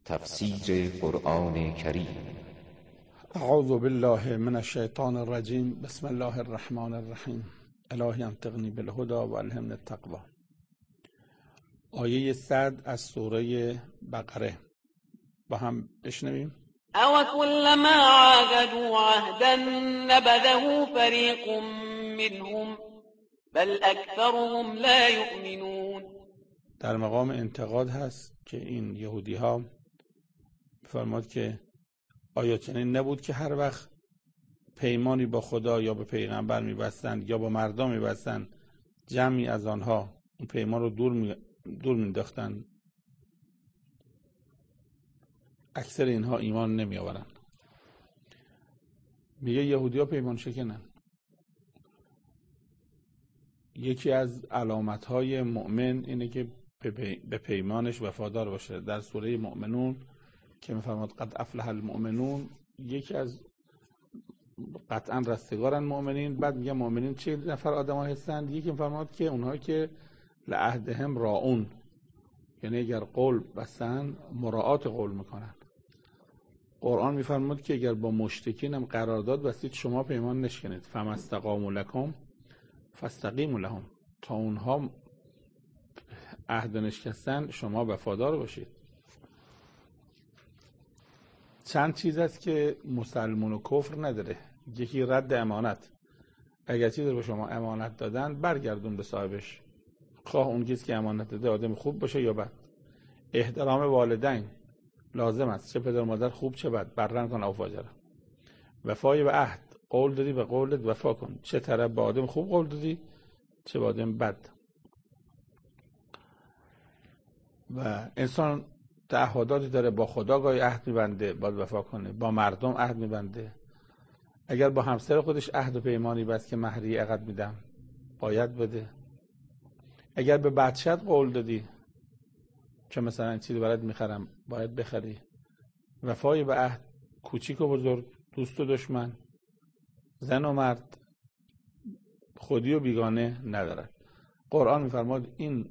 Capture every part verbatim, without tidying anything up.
تفسیر قرآن کریم. اعوذ بالله من الشیطان الرجیم. بسم الله الرحمن الرحیم. الهی انطقنی بالهدی و الهمنی التقوی. آیه صد از سوره بقره با هم بشنویم. او كلما عاهدوا عهدا نبذه فريق منهم بل اكثرهم لا يؤمنون. در مقام انتقاد هست که این یهودی ها فرمود که آیا چنین نبود که هر وقت پیمانی با خدا یا با پیغمبر می‌بستند یا با مردم می‌بستند، جمعی از آنها اون پیمان رو دور می دور می‌انداختند. اکثر اینها ایمان نمی‌آورند. میگه یهودی‌ها پیمان شکنن. یکی از علامت‌های مؤمن اینه که به پیمانش وفادار باشه. در سوره مؤمنون که می‌فرماد قد افلح المؤمنون، یکی از قطعا رستگارن مؤمنین. بعد میگه مؤمنین چه نفر آدم‌ها هستند؟ یکی می‌فرماد که اونها که لعهدهم راعون، یعنی اگر قول بستن مراعات قول میکنن. قرآن می‌فرماد که اگر با مشرکین هم قرارداد بستید شما پیمان نشکنید. فما استقاموا لکم فاستقیموا لهم، تا اونها عهد نشکستن شما وفادار باشید. چند چیز است که مسلمان و کفر نداره. یکی رد امانت. اگر چیزی به شما امانت دادن برگردون به صاحبش، خواه اون کسی که امانت داده آدم خوب باشه یا بد. احترام والدین لازم است، چه پدر مادر خوب چه بد، بررن کن او فاجره. وفای به عهد، قول دادی به قولت وفا کن، چه طرف به آدم خوب قول دادی چه به آدم بد. و انسان تعهداتی داره، با خدا گاهی عهد میبنده باید وفا کنه، با مردم عهد میبنده. اگر با همسر خودش عهد و پیمانی بست که مهریه عقد میدم باید بده. اگر به بچت قول دادی که مثلا چیزی برات میخرم باید بخری. وفای به عهد، کوچیک و بزرگ، دوست و دشمن، زن و مرد، خودی و بیگانه ندارد. قرآن میفرماد این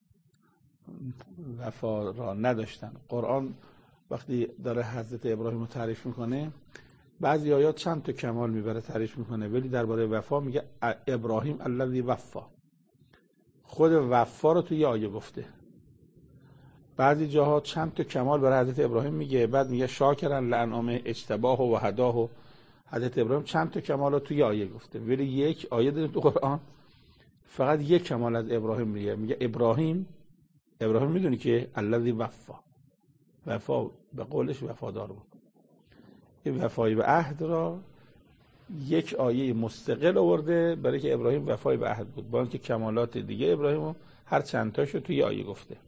وفا را نداشتن. قرآن وقتی داره حضرت ابراهیم رو تعریف میکنه، بعضی آیات چند تا کمال میبره تعریف میکنه، ولی درباره وفا میگه ابراهیم الذی وفا. خود وفا رو توی آیه گفته. بعضی جاها چند تا کمال برای حضرت ابراهیم میگه، بعد میگه شاکرن لانعمه اجتباه و هداه. حضرت ابراهیم چند تا کمال رو توی آیه گفته، ولی یک آیه داریم تو قرآن فقط یک کمال از ابراهیم میگه. میگه ابراهیم ابراهیم میدونی که الذی وفا، وفا به قولش وفادار بود. این وفای به عهد را یک آیه مستقل آورده برای که ابراهیم وفای به عهد بود، با اینکه کمالات دیگه ابراهیم هر چند تاشو توی آیه گفته.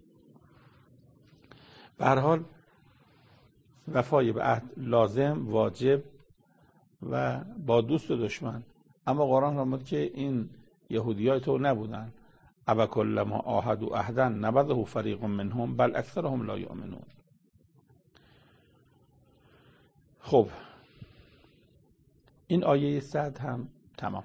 به هر حال وفای به عهد لازم، واجب و با دوست و دشمن. اما قرآن فرمود که این یهودیای تو نبودن. او کلما عاهدوا عهدا نبذه فریق منهم بل اکثرهم لا یؤمنون. خب این آیه صد هم تمام.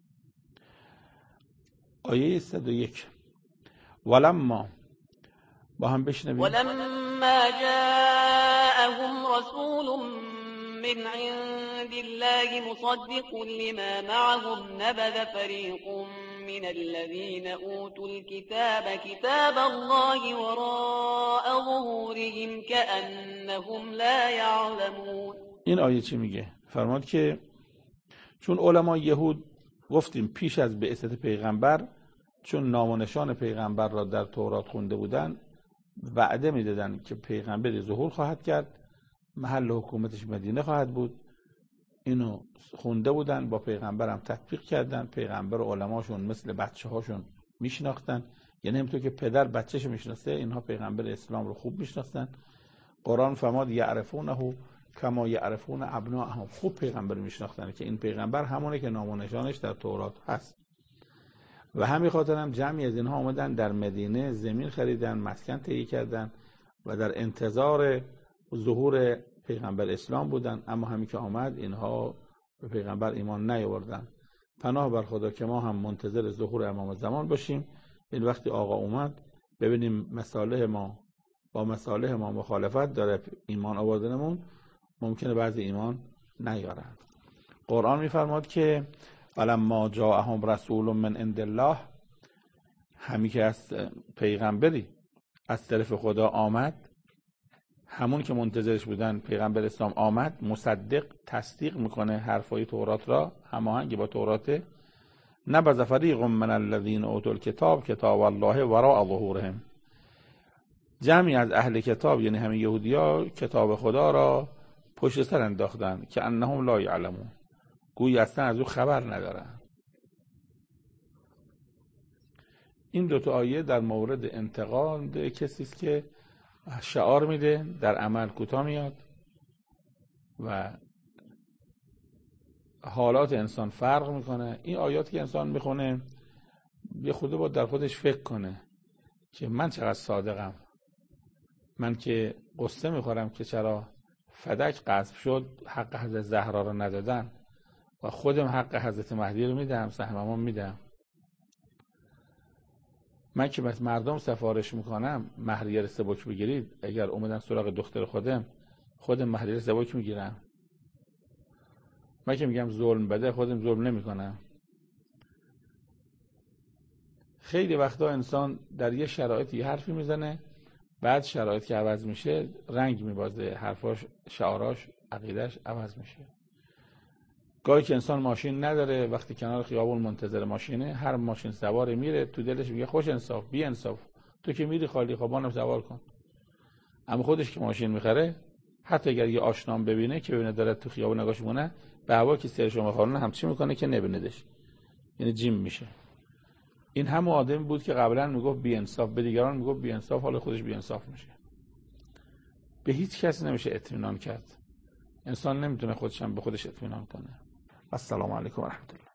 آیه صد و یک ولما با هم بشنویم. ولما جاءهم رسول من عند الله مصدق لما معهم نبذ فريق من الذين أوتوا الكتاب كتاب الله وراء ظهورهم كأنهم لا يعلمون. این آیه چی میگه؟ فرمود که چون علمای یهود گفتیم پیش از بعثت پیغمبر، چون نام و نشان پیغمبر را در تورات خونده بودن، وعده میدادن که پیغمبر ظهور خواهد کرد، محل حکومتش مدینه خواهد بود. اینو خونده بودن، با پیغمبر هم تطبیق کردن. پیغمبر و علماشون مثل بچه هاشون میشناختن، یعنی همونطور که پدر بچه‌شو میشناسه اینها پیغمبر اسلام رو خوب میشناختن. قرآن فرماد یعرفونه کما یعرفون ابناءهم. خوب پیغمبر میشناختن که این پیغمبر همونه که نام و نشانش در تورات هست. و همین خاطر هم جمعی از اینها آمدن در مدینه زمین خریدن، مسکن تهیه کردن و در انتظار ظهور پیغمبر اسلام بودن. اما همین که آمد اینها به پیغمبر ایمان نیاوردن. پناه بر خدا که ما هم منتظر ظهور امام زمان باشیم. این وقتی آقا اومد ببینیم مصالح ما با مصالح ما مخالفت داره ایمان آوردنمون، ممکنه بعضی ایمان نیارن. قرآن میفرماد که ولما جاءهم رسول من عند الله، همی که از پیغمبری از طرف خدا آمد، همون که منتظرش بودن پیغمبر اسلام آمد، مصدق تصدیق میکنه حرفای تورات را، هماهنگ با توراته، نبذ فریق من الذین اوتوا الکتاب کتاب الله وراء ظهورهم، جمعی از اهل کتاب یعنی همه یهودیا کتاب خدا را پشت سر انداختن که انهم لا یعلمون، گویی اصلا از او خبر ندارن. این دو تا آیه در مورد انتقاد کسی است که شعار میده، در عمل کوتاه میاد و حالات انسان فرق میکنه. این آیات که انسان میخونه یه خود با در خودش فکر کنه که من چقدر صادقم، من که قصه میخورم که چرا فدک غصب شد، حق حضرت زهرا رو ندادن و خودم حق حضرت مهدی رو میدم، سهممون میدم. من که بس مردم سفارش میکنم مهریه سبک بگیرید، اگر اومدن سراغ دختر خودم خودم مهریه سبک میگیرم. من که میگم ظلم بده، خودم ظلم نمیکنم. خیلی وقتا انسان در یه شرایطی حرفی میزنه، بعد شرایط که عوض میشه رنگ میبازه، حرفاش، شعاراش، عقیدش عوض میشه. گاهی که انسان ماشین نداره، وقتی کنار خیابون منتظر ماشینه، هر ماشین سواری میره تو دلش میگه خوش انصاف، بی انصاف، تو که میری خالی خوابانم سوار کن. اما خودش که ماشین میخره، حتی اگر یه آشنام ببینه که ببینه داره تو خیابون نگاش میکنه، به هوا که سرشو میخوره همچی میکنه که نبیندش، یعنی جیم میشه. این همون آدمی بود که قبلا میگفت بی انصاف، به دیگران میگفت بی انصاف، حالا خودش بی انصاف میشه. به هیچ کس نمیشه اطمینان کرد. انسان نمیتونه خودش هم به خودش اطمینان کنه. السلام علیکم و رحمت الله.